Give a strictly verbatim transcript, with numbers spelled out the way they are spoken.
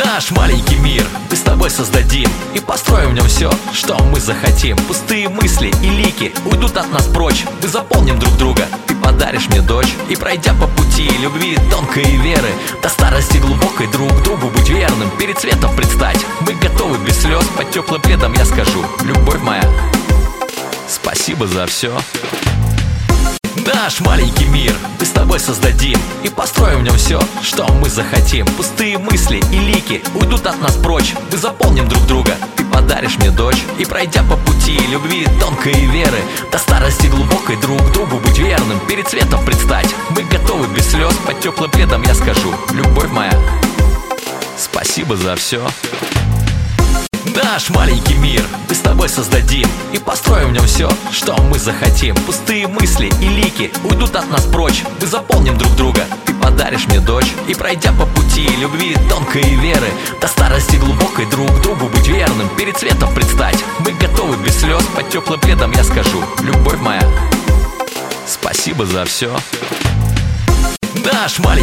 Наш маленький мир мы с тобой создадим и построим в нем все, что мы захотим. Пустые мысли и лики уйдут от нас прочь. Мы заполним друг друга, ты подаришь мне дочь. И пройдя по пути любви тонкой и веры, до старости глубокой друг другу быть верным, перед светом предстать. Мы готовы без слез, под теплым пледом я скажу: любовь моя, спасибо за все. Наш маленький мир мы с тобой создадим и построим в нем все, что мы захотим. Пустые мысли и лики уйдут от нас прочь. Мы заполним друг друга, ты подаришь мне дочь. И пройдя по пути любви тонкой и веры, до старости глубокой друг другу быть верным, перед светом предстать. Мы готовы без слез, под теплым пледом я скажу: любовь моя, спасибо за все. Наш маленький мир мы с тобой создадим и построим в нем все, что мы захотим. Пустые мысли и лики уйдут от нас прочь. Мы заполним друг друга, ты подаришь мне дочь. И пройдя по пути любви тонкой и веры, до старости глубокой друг другу быть верным, перед светом предстать. Мы готовы без слез, под теплым пледом я скажу: любовь моя, спасибо за все. Наш маленький